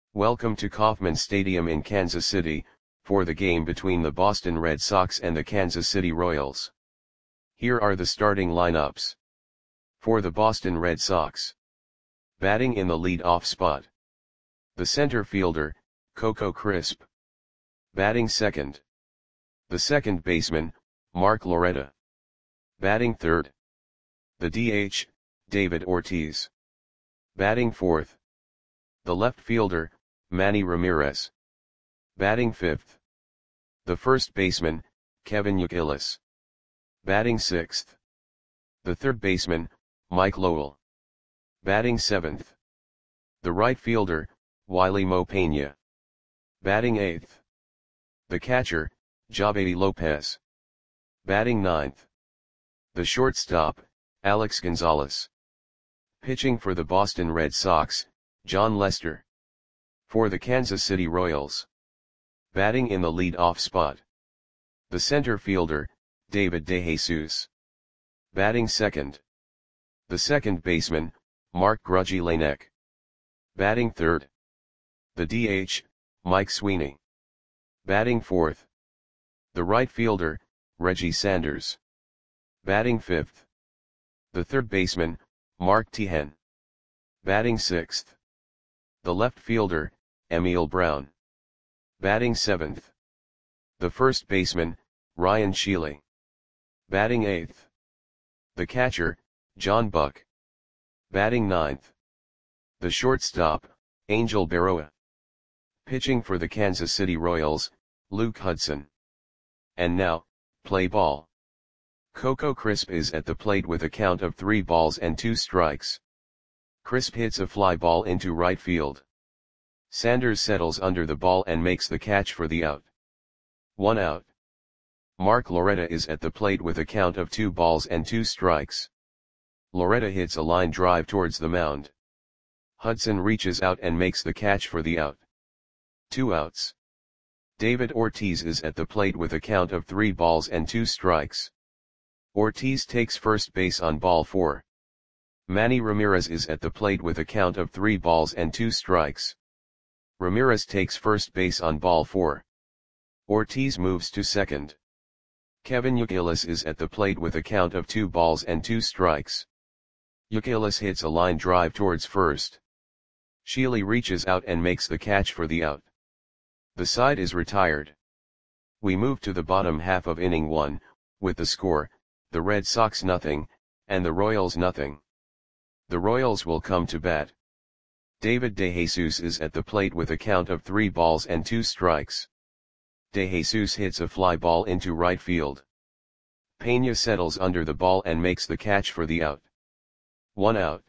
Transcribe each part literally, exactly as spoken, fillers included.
Welcome to Kauffman Stadium in Kansas City, for the game between the Boston Red Sox and the Kansas City Royals. Here are the starting lineups. For the Boston Red Sox. Batting in the lead-off spot. The center fielder, Coco Crisp. Batting second. The second baseman, Mark Loretta. Batting third. The D H, David Ortiz. Batting fourth. The left fielder, Manny Ramirez. Batting fifth. The first baseman, Kevin Youkilis. Batting sixth. The third baseman, Mike Lowell. Batting seventh. The right fielder, Wiley Mo Pena. Batting eighth. The catcher, Javedi Lopez. Batting ninth. The shortstop, Alex Gonzalez. Pitching for the Boston Red Sox, Jon Lester. For the Kansas City Royals. Batting in the lead-off spot. The center fielder, David DeJesus. Batting second. The second baseman, Mark Grudzielanek. Batting third. The D H, Mike Sweeney. Batting fourth. The right fielder, Reggie Sanders. Batting fifth. The third baseman, Mark Teahen. Batting sixth. The left fielder, Emil Brown. Batting seventh. The first baseman, Ryan Shealy. Batting eighth. The catcher, John Buck. Batting ninth. The shortstop, Angel Berroa. Pitching for the Kansas City Royals, Luke Hudson. And now, play ball. Coco Crisp is at the plate with a count of three balls and two strikes. Crisp hits a fly ball into right field. Sanders settles under the ball and makes the catch for the out. One out. Mark Loretta is at the plate with a count of two balls and two strikes. Loretta hits a line drive towards the mound. Hudson reaches out and makes the catch for the out. Two outs. David Ortiz is at the plate with a count of three balls and two strikes. Ortiz takes first base on ball four. Manny Ramirez is at the plate with a count of three balls and two strikes. Ramirez takes first base on ball four. Ortiz moves to second. Kevin Youkilis is at the plate with a count of two balls and two strikes. Youkilis hits a line drive towards first. Shealy reaches out and makes the catch for the out. The side is retired. We move to the bottom half of inning one, with the score, the Red Sox nothing, and the Royals nothing. The Royals will come to bat. David DeJesus is at the plate with a count of three balls and two strikes. DeJesus hits a fly ball into right field. Pena settles under the ball and makes the catch for the out. One out.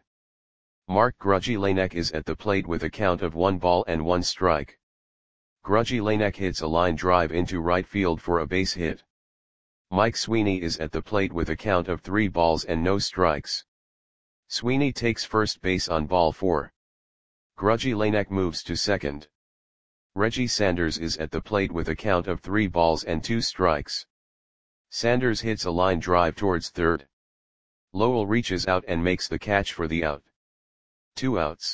Mark Grudzielanek is at the plate with a count of one ball and one strike. Grudzielanek hits a line drive into right field for a base hit. Mike Sweeney is at the plate with a count of three balls and no strikes. Sweeney takes first base on ball four. Grudzielanek moves to second. Reggie Sanders is at the plate with a count of three balls and two strikes. Sanders hits a line drive towards third. Lowell reaches out and makes the catch for the out. Two outs.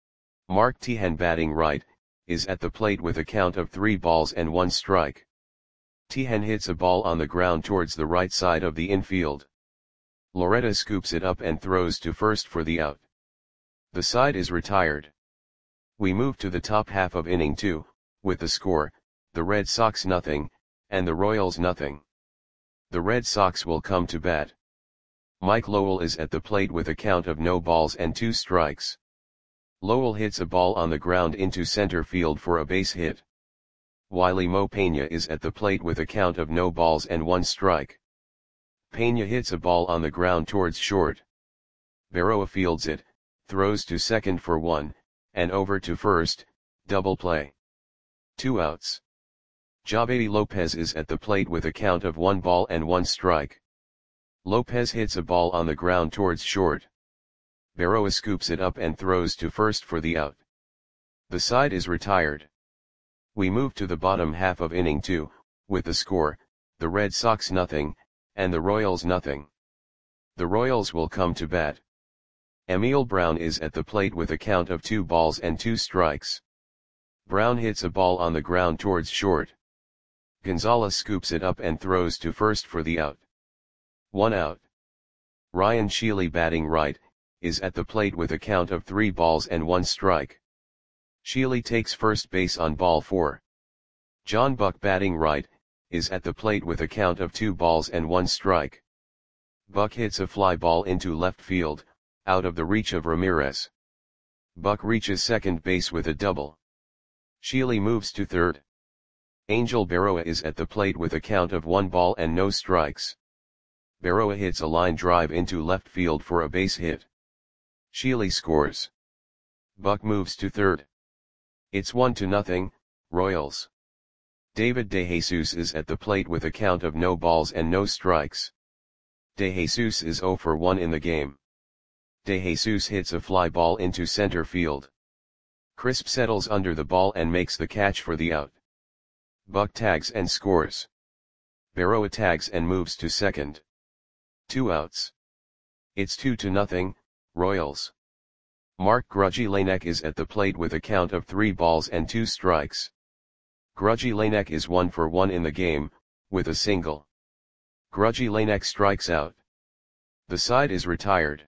Mark Teahen, batting right, is at the plate with a count of three balls and one strike. Teahen hits a ball on the ground towards the right side of the infield. Loretta scoops it up and throws to first for the out. The side is retired. We move to the top half of inning two, with the score, the Red Sox nothing, and the Royals nothing. The Red Sox will come to bat. Mike Lowell is at the plate with a count of no balls and two strikes. Lowell hits a ball on the ground into center field for a base hit. Wiley Mo Pena is at the plate with a count of no balls and one strike. Pena hits a ball on the ground towards short. Berroa fields it, throws to second for one, and over to first, double play. Two outs. Javedi Lopez is at the plate with a count of one ball and one strike. Lopez hits a ball on the ground towards short. Berroa scoops it up and throws to first for the out. The side is retired. We move to the bottom half of inning two, with the score, the Red Sox nothing, and the Royals nothing. The Royals will come to bat. Emil Brown is at the plate with a count of two balls and two strikes. Brown hits a ball on the ground towards short. Gonzalez scoops it up and throws to first for the out. One out. Ryan Sheely, batting right, is at the plate with a count of three balls and one strike. Sheely takes first base on ball four. John Buck, batting right, is at the plate with a count of two balls and one strike. Buck hits a fly ball into left field, out of the reach of Ramirez. Buck reaches second base with a double. Sheely moves to third. Angel Berroa is at the plate with a count of one ball and no strikes. Berroa hits a line drive into left field for a base hit. Sheely scores. Buck moves to third. It's one to nothing, Royals. David DeJesus is at the plate with a count of no balls and no strikes. DeJesus is zero for one in the game. DeJesus hits a fly ball into center field. Crisp settles under the ball and makes the catch for the out. Buck tags and scores. Berroa tags and moves to second. Two outs. It's two to nothing, Royals. Mark Grudzielanek is at the plate with a count of three balls and two strikes. Grudzielanek is one for one in the game, with a single. Grudzielanek strikes out. The side is retired.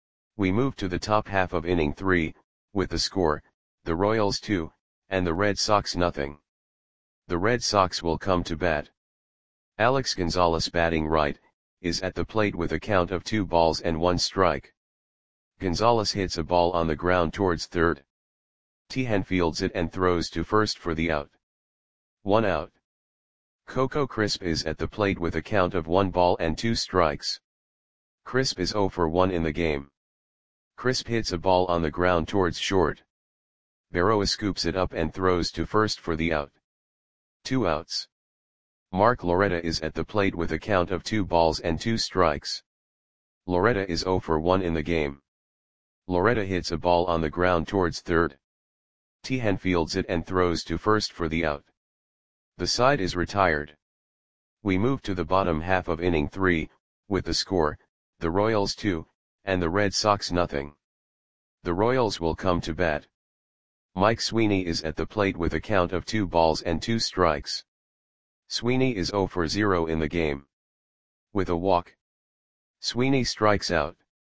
We move to the top half of inning three, with the score, the Royals two, and the Red Sox nothing. The Red Sox will come to bat. Alex Gonzalez, batting right, is at the plate with a count of two balls and one strike. Gonzalez hits a ball on the ground towards third. Tejan fields it and throws to first for the out. One out. Coco Crisp is at the plate with a count of one ball and two strikes. Crisp is zero for one in the game. Crisp hits a ball on the ground towards short. Berroa scoops it up and throws to first for the out. Two outs. Mark Loretta is at the plate with a count of two balls and two strikes. Loretta is zero for one in the game. Loretta hits a ball on the ground towards third. Tejan fields it and throws to first for the out. The side is retired. We move to the bottom half of inning three, with the score, the Royals two, and the Red Sox nothing. The Royals will come to bat. Mike Sweeney is at the plate with a count of two balls and two strikes. Sweeney is zero for zero in the game. With a walk. Sweeney strikes out.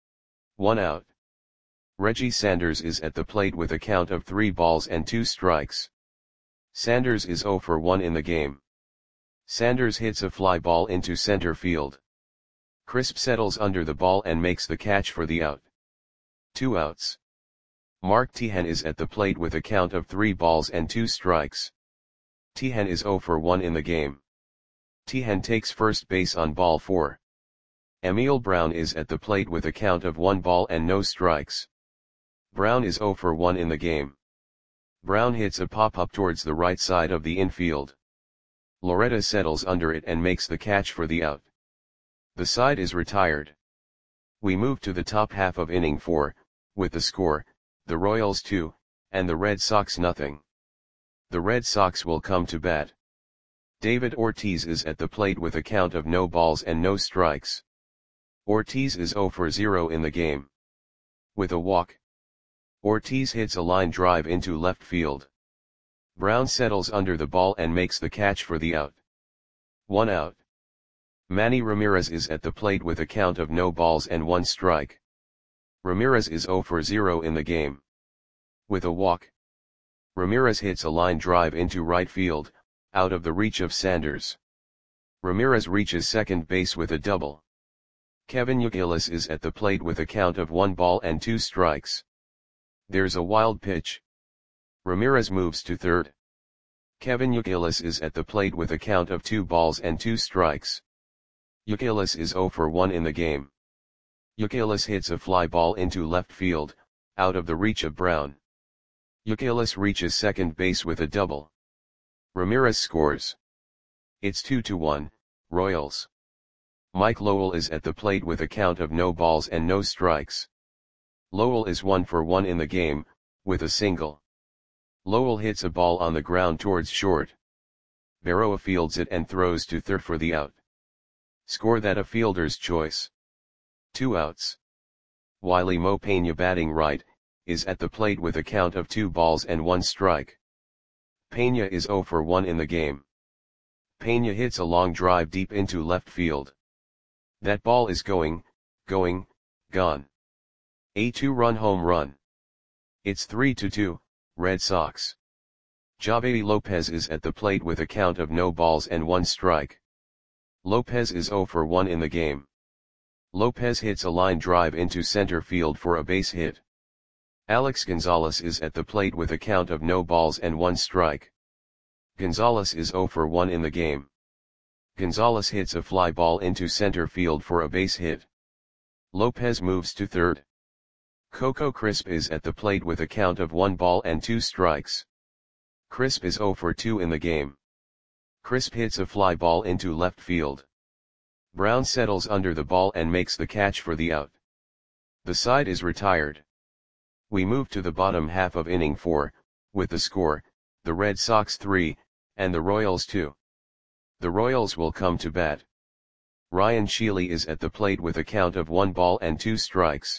One out. Reggie Sanders is at the plate with a count of three balls and two strikes. Sanders is zero for one in the game. Sanders hits a fly ball into center field. Crisp settles under the ball and makes the catch for the out. Two outs. Mark Tejan is at the plate with a count of three balls and two strikes. Tejan is zero for one in the game. Tejan takes first base on ball four. Emil Brown is at the plate with a count of one ball and no strikes. Brown is zero for one in the game. Brown hits a pop-up towards the right side of the infield. Loretta settles under it and makes the catch for the out. The side is retired. We move to the top half of inning four, with the score, the Royals two, and the Red Sox nothing. The Red Sox will come to bat. David Ortiz is at the plate with a count of no balls and no strikes. Ortiz is zero for zero in the game. With a walk. Ortiz hits a line drive into left field. Brown settles under the ball and makes the catch for the out. One out. Manny Ramirez is at the plate with a count of no balls and one strike. Ramirez is zero for zero in the game. With a walk. Ramirez hits a line drive into right field, out of the reach of Sanders. Ramirez reaches second base with a double. Kevin Youkilis is at the plate with a count of one ball and two strikes. There's a wild pitch. Ramirez moves to third. Kevin Youkilis is at the plate with a count of two balls and two strikes. Youkilis is zero for one in the game. Youkilis hits a fly ball into left field, out of the reach of Brown. Youkilis reaches second base with a double. Ramirez scores. It's two to one, Royals. Mike Lowell is at the plate with a count of no balls and no strikes. Lowell is one for one in the game, with a single. Lowell hits a ball on the ground towards short. Berroa fields it and throws to third for the out. Score that a fielder's choice. Two outs. Wiley Mo Peña, batting right, is at the plate with a count of two balls and one strike. Pena is zero for one in the game. Pena hits a long drive deep into left field. That ball is going, going, gone. A two-run home run. It's three to two, Red Sox. Javi Lopez is at the plate with a count of no balls and one strike. Lopez is zero for one in the game. Lopez hits a line drive into center field for a base hit. Alex Gonzalez is at the plate with a count of no balls and one strike. Gonzalez is zero for one in the game. Gonzalez hits a fly ball into center field for a base hit. Lopez moves to third. Coco Crisp is at the plate with a count of one ball and two strikes. Crisp is zero for two in the game. Crisp hits a fly ball into left field. Brown settles under the ball and makes the catch for the out. The side is retired. We move to the bottom half of inning four, with the score, the Red Sox three, and the Royals two. The Royals will come to bat. Ryan Sheely is at the plate with a count of one ball and two strikes.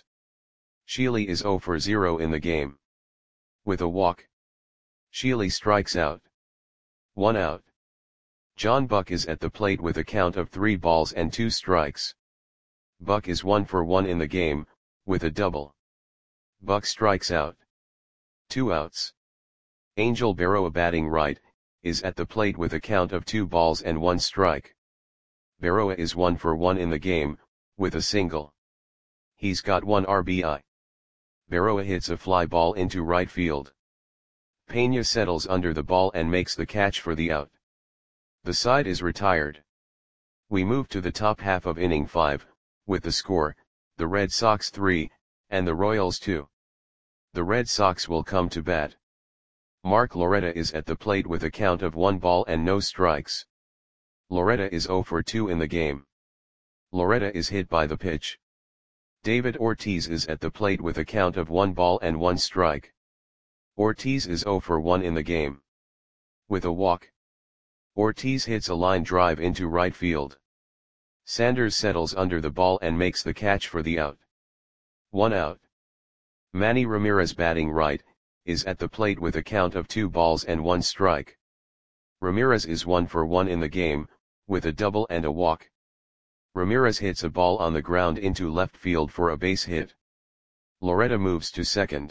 Sheely is zero for zero in the game. With a walk, Sheely strikes out. One out. John Buck is at the plate with a count of three balls and two strikes. Buck is one for one in the game, with a double. Buck strikes out. Two outs. Angel Berroa, batting right, is at the plate with a count of two balls and one strike. Berroa is one for one in the game, with a single. He's got one R B I. Berroa hits a fly ball into right field. Pena settles under the ball and makes the catch for the out. The side is retired. We move to the top half of inning five, with the score, the Red Sox three, and the Royals two. The Red Sox will come to bat. Mark Loretta is at the plate with a count of one ball and no strikes. Loretta is zero for two in the game. Loretta is hit by the pitch. David Ortiz is at the plate with a count of one ball and one strike. Ortiz is zero for one in the game. With a walk, Ortiz hits a line drive into right field. Sanders settles under the ball and makes the catch for the out. One out. Manny Ramirez, batting right, is at the plate with a count of two balls and one strike. Ramirez is one for one in the game, with a double and a walk. Ramirez hits a ball on the ground into left field for a base hit. Loretta moves to second.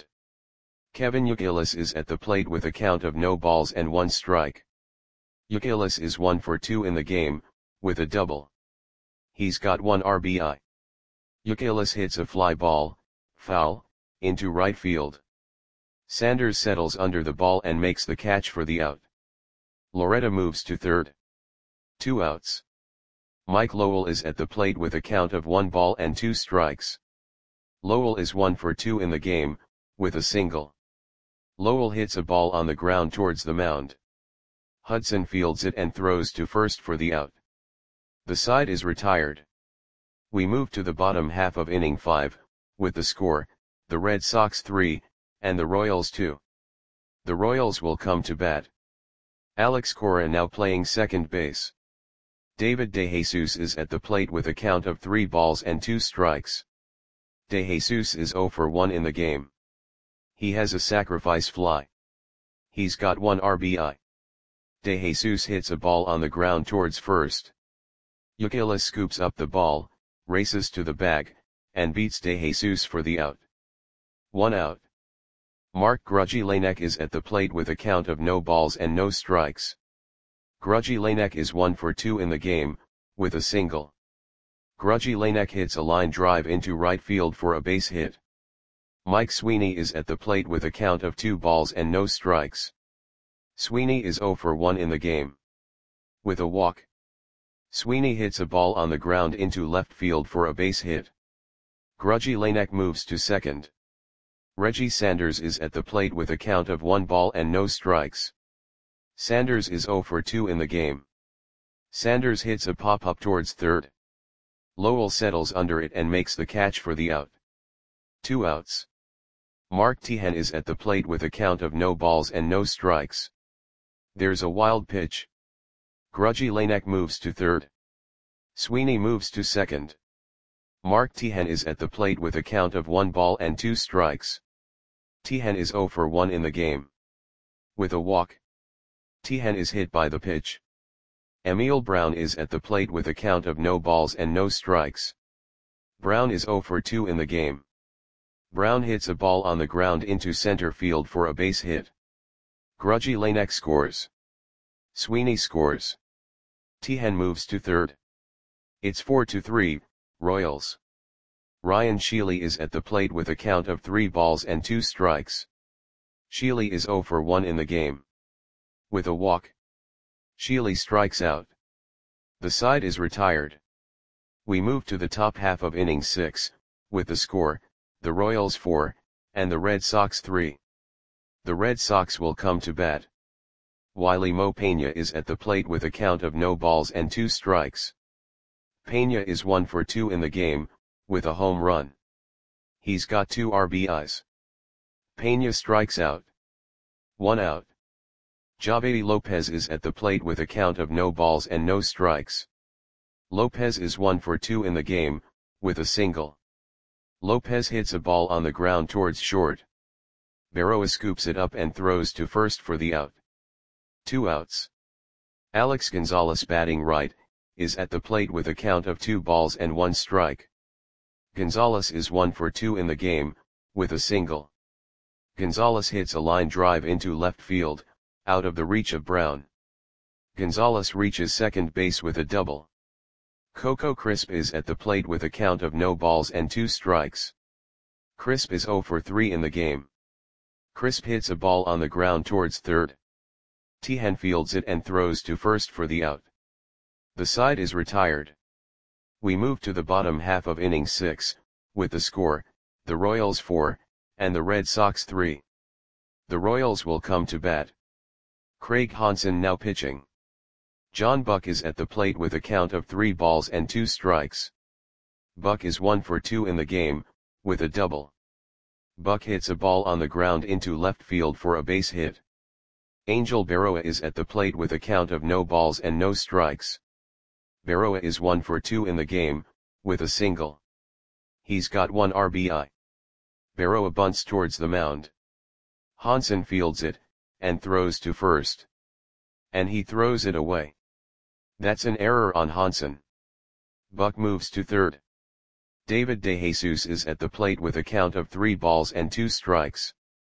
Kevin Youkilis is at the plate with a count of no balls and one strike. Youkilis is one for two in the game, with a double. He's got one R B I. Youkilis hits a fly ball, foul, into right field. Sanders settles under the ball and makes the catch for the out. Loretta moves to third. Two outs. Mike Lowell is at the plate with a count of one ball and two strikes. Lowell is one for two in the game, with a single. Lowell hits a ball on the ground towards the mound. Hudson fields it and throws to first for the out. The side is retired. We move to the bottom half of inning five, with the score, the Red Sox three, and the Royals two. The Royals will come to bat. Alex Cora now playing second base. David DeJesus is at the plate with a count of three balls and two strikes. DeJesus is zero for one in the game. He has a sacrifice fly. He's got one R B I. DeJesus hits a ball on the ground towards first. Youkilis scoops up the ball, races to the bag, and beats DeJesus for the out. One out. Mark Grudzielanek is at the plate with a count of no balls and no strikes. Grudzielanek is one for two in the game, with a single. Grudzielanek hits a line drive into right field for a base hit. Mike Sweeney is at the plate with a count of two balls and no strikes. Sweeney is zero for one in the game. With a walk, Sweeney hits a ball on the ground into left field for a base hit. Grudzielanek moves to second. Reggie Sanders is at the plate with a count of one ball and no strikes. Sanders is zero for two in the game. Sanders hits a pop-up towards third. Lowell settles under it and makes the catch for the out. Two outs. Mark Teahen is at the plate with a count of no balls and no strikes. There's a wild pitch. Grudzielanek moves to third. Sweeney moves to second. Mark Teahen is at the plate with a count of one ball and two strikes. Teahen is zero for one in the game. With a walk, Tihen is hit by the pitch. Emil Brown is at the plate with a count of no balls and no strikes. Brown is zero for two in the game. Brown hits a ball on the ground into center field for a base hit. Grudgy Lanek scores. Sweeney scores. Tihen moves to third. It's four to three, Royals. Ryan Sheely is at the plate with a count of three balls and two strikes. Sheely is zero for one in the game. With a walk, Sheely strikes out. The side is retired. We move to the top half of inning six, with the score, the Royals four, and the Red Sox three. The Red Sox will come to bat. Wiley Mo Peña is at the plate with a count of no balls and two strikes. Peña is one for two in the game, with a home run. He's got two R B Is. Peña strikes out. One out. Javedi Lopez is at the plate with a count of no balls and no strikes. Lopez is one for two in the game, with a single. Lopez hits a ball on the ground towards short. Berroa scoops it up and throws to first for the out. Two outs. Alex Gonzalez, batting right, is at the plate with a count of two balls and one strike. Gonzalez is one for two in the game, with a single. Gonzalez hits a line drive into left field, out of the reach of Brown. Gonzalez reaches second base with a double. Coco Crisp is at the plate with a count of no balls and two strikes. Crisp is zero for three in the game. Crisp hits a ball on the ground towards third. Tihen fields it and throws to first for the out. The side is retired. We move to the bottom half of inning six, with the score, the Royals four, and the Red Sox three. The Royals will come to bat. Craig Hansen now pitching. John Buck is at the plate with a count of three balls and two strikes. Buck is one for two in the game, with a double. Buck hits a ball on the ground into left field for a base hit. Angel Berroa is at the plate with a count of no balls and no strikes. Berroa is one for two in the game, with a single. He's got one R B I. Berroa bunts towards the mound. Hansen fields it, and throws to first. And he throws it away. That's an error on Hansen. Buck moves to third. David DeJesus is at the plate with a count of three balls and two strikes.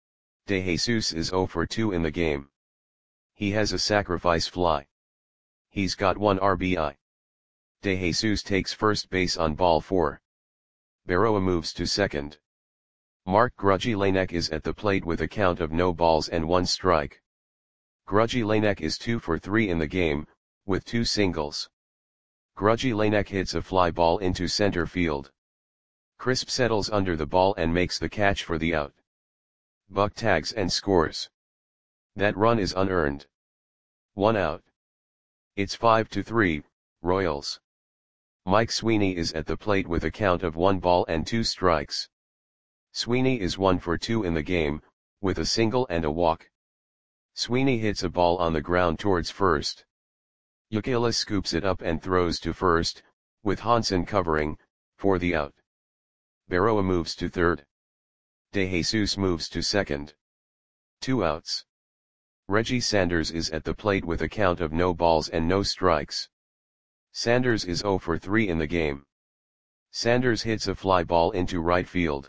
DeJesus is zero for two in the game. He has a sacrifice fly. He's got one R B I. DeJesus takes first base on ball four. Berroa moves to second. Mark Grudgy Lanek is at the plate with a count of no balls and one strike. Grudgy Lanek is two for three in the game, with two singles. Grudgy Lanek hits a fly ball into center field. Crisp settles under the ball and makes the catch for the out. Buck tags and scores. That run is unearned. One out. It's five to three, Royals. Mike Sweeney is at the plate with a count of one ball and two strikes. Sweeney is one for two in the game, with a single and a walk. Sweeney hits a ball on the ground towards first. Youkilis scoops it up and throws to first, with Hansen covering, for the out. Berroa moves to third. DeJesus moves to second. Two outs. Reggie Sanders is at the plate with a count of no balls and no strikes. Sanders is zero for three in the game. Sanders hits a fly ball into right field.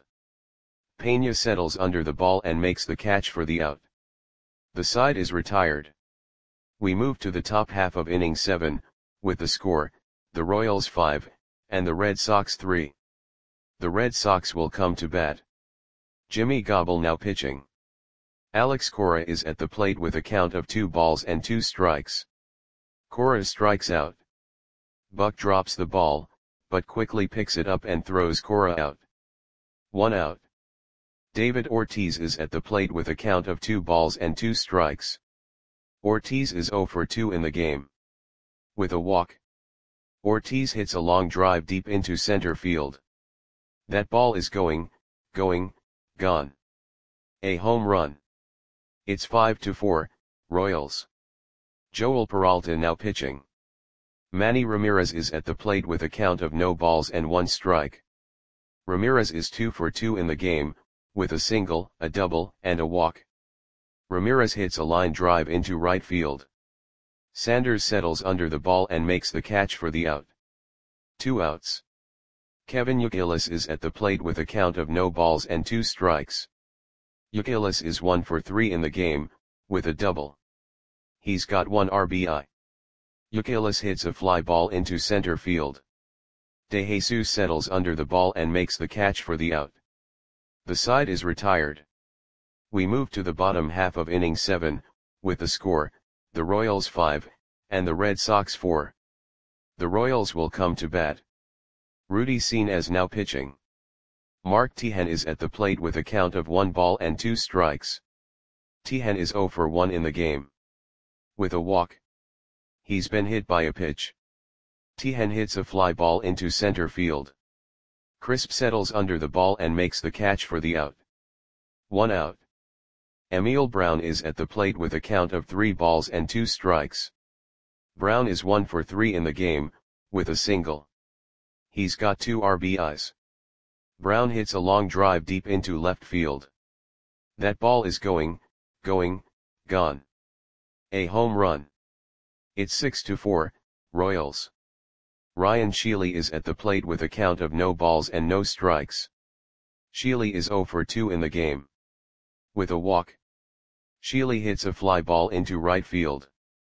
Peña settles under the ball and makes the catch for the out. The side is retired. We move to the top half of inning seven, with the score, the Royals five, and the Red Sox three. The Red Sox will come to bat. Jimmy Gobble now pitching. Alex Cora is at the plate with a count of two balls and two strikes. Cora strikes out. Buck drops the ball, but quickly picks it up and throws Cora out. One out. David Ortiz is at the plate with a count of two balls and two strikes. Ortiz is zero for two in the game. With a walk. Ortiz hits a long drive deep into center field. That ball is going, going, gone. A home run. It's five to four, Royals. Joel Peralta now pitching. Manny Ramirez is at the plate with a count of no balls and one strike. Ramirez is two for two in the game, with a single, a double, and a walk. Ramirez hits a line drive into right field. Sanders settles under the ball and makes the catch for the out. Two outs. Kevin Youkilis is at the plate with a count of no balls and two strikes. Youkilis is one for three in the game, with a double. He's got one R B I. Youkilis hits a fly ball into center field. DeJesus settles under the ball and makes the catch for the out. The side is retired. We move to the bottom half of inning seven, with the score, the Royals five, and the Red Sox four. The Royals will come to bat. Rudy Senes now pitching. Mark Teahen is at the plate with a count of one ball and two strikes. Teahen is zero for one in the game. With a walk. He's been hit by a pitch. Teahen hits a fly ball into center field. Crisp settles under the ball and makes the catch for the out. One out. Emil Brown is at the plate with a count of three balls and two strikes. Brown is one for three in the game, with a single. He's got two R B Is. Brown hits a long drive deep into left field. That ball is going, going, gone. A home run. It's six to four, Royals. Ryan Sheely is at the plate with a count of no balls and no strikes. Sheely is zero for two in the game. With a walk. Sheely hits a fly ball into right field.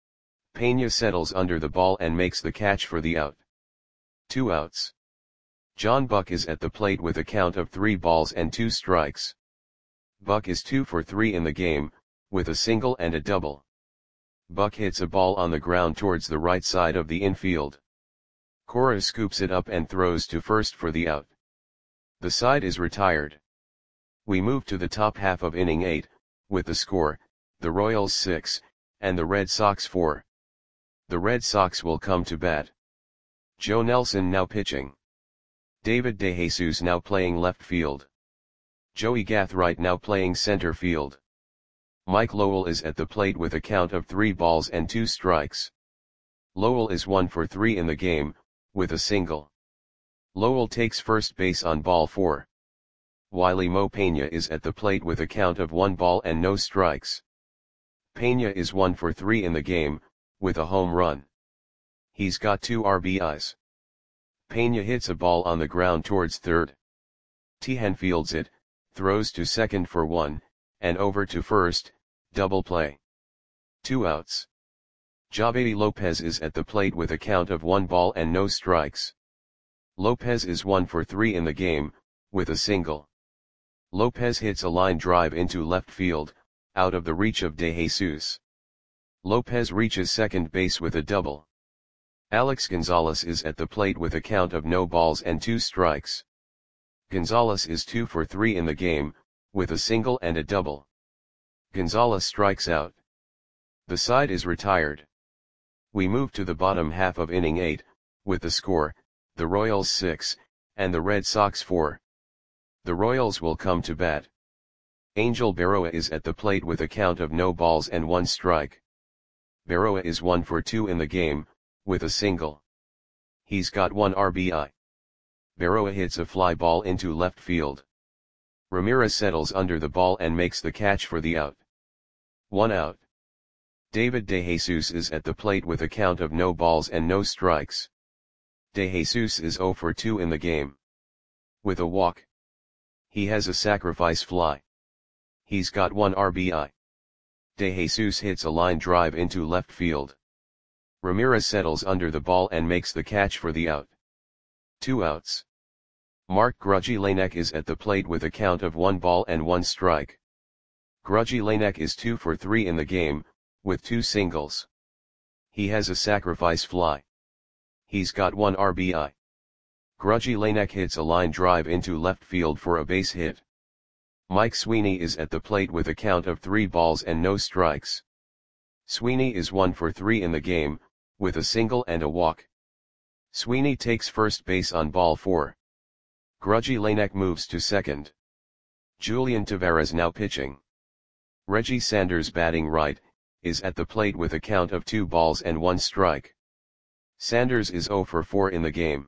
Pena settles under the ball and makes the catch for the out. Two outs. John Buck is at the plate with a count of three balls and two strikes. Buck is two for three in the game, with a single and a double. Buck hits a ball on the ground towards the right side of the infield. Cora scoops it up and throws to first for the out. The side is retired. We move to the top half of inning eight, with the score, the Royals six, and the Red Sox four. The Red Sox will come to bat. Joe Nelson now pitching. David DeJesus now playing left field. Joey Gathright now playing center field. Mike Lowell is at the plate with a count of three balls and two strikes. Lowell is one for three in the game, with a single. Lowell takes first base on ball four. Wiley Mo Pena is at the plate with a count of one ball and no strikes. Pena is one for three in the game, with a home run. He's got two R B Is. Pena hits a ball on the ground towards third. Teahen fields it, throws to second for one, and over to first, double play. Two outs. Javedi Lopez is at the plate with a count of one ball and no strikes. Lopez is one for three in the game, with a single. Lopez hits a line drive into left field, out of the reach of DeJesus. Lopez reaches second base with a double. Alex Gonzalez is at the plate with a count of no balls and two strikes. Gonzalez is two for three in the game, with a single and a double. Gonzalez strikes out. The side is retired. We move to the bottom half of inning eight, with the score, the Royals six, and the Red Sox four. The Royals will come to bat. Angel Berroa is at the plate with a count of no balls and one strike. Berroa is one for two in the game, with a single. He's got one R B I. Berroa hits a fly ball into left field. Ramirez settles under the ball and makes the catch for the out. One out. David DeJesus is at the plate with a count of no balls and no strikes. DeJesus is zero for two in the game. With a walk. He has a sacrifice fly. He's got one R B I. DeJesus hits a line drive into left field. Ramirez settles under the ball and makes the catch for the out. Two outs. Mark Grudzielanek is at the plate with a count of one ball and one strike. Grudzielanek is two for three in the game, with two singles. He has a sacrifice fly. He's got one R B I. Grudzielanek hits a line drive into left field for a base hit. Mike Sweeney is at the plate with a count of three balls and no strikes. Sweeney is one for three in the game, with a single and a walk. Sweeney takes first base on ball four. Grudzielanek moves to second. Julian Taveras now pitching. Reggie Sanders batting right, is at the plate with a count of two balls and one strike. Sanders is zero for four in the game.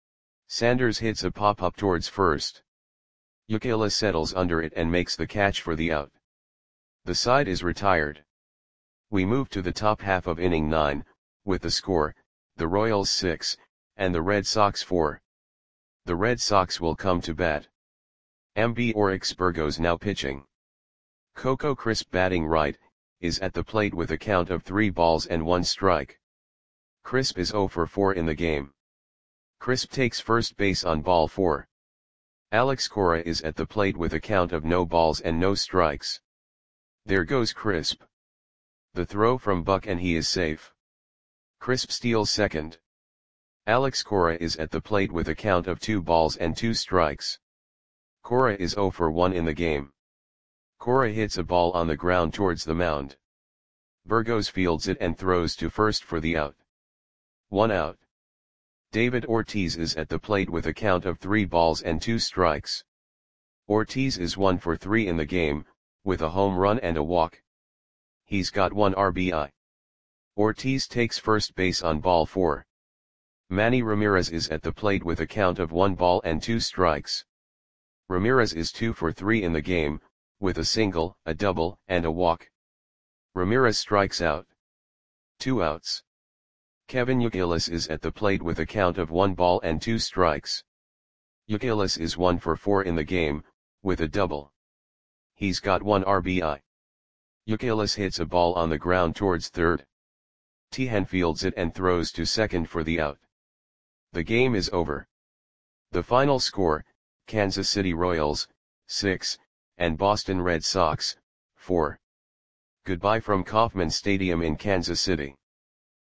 Sanders hits a pop-up towards first. Youkilis settles under it and makes the catch for the out. The side is retired. We move to the top half of inning nine, with the score, the Royals six, and the Red Sox four. The Red Sox will come to bat. M B Oryx Burgos now pitching. Coco Crisp batting right, is at the plate with a count of three balls and one strike. Crisp is zero for four in the game. Crisp takes first base on ball four. Alex Cora is at the plate with a count of no balls and no strikes. There goes Crisp. The throw from Buck and he is safe. Crisp steals second. Alex Cora is at the plate with a count of two balls and two strikes. Cora is zero for one in the game. Cora hits a ball on the ground towards the mound. Burgos fields it and throws to first for the out. One out. David Ortiz is at the plate with a count of three balls and two strikes. Ortiz is one for three in the game, with a home run and a walk. He's got one R B I. Ortiz takes first base on ball four. Manny Ramirez is at the plate with a count of one ball and two strikes. Ramirez is two for three in the game, with a single, a double, and a walk. Ramirez strikes out. Two outs. Kevin Youkilis is at the plate with a count of one ball and two strikes. Youkilis is one for four in the game, with a double. He's got one R B I. Youkilis hits a ball on the ground towards third. Tehan fields it and throws to second for the out. The game is over. The final score, Kansas City Royals, six, and Boston Red Sox, four. Goodbye from Kauffman Stadium in Kansas City.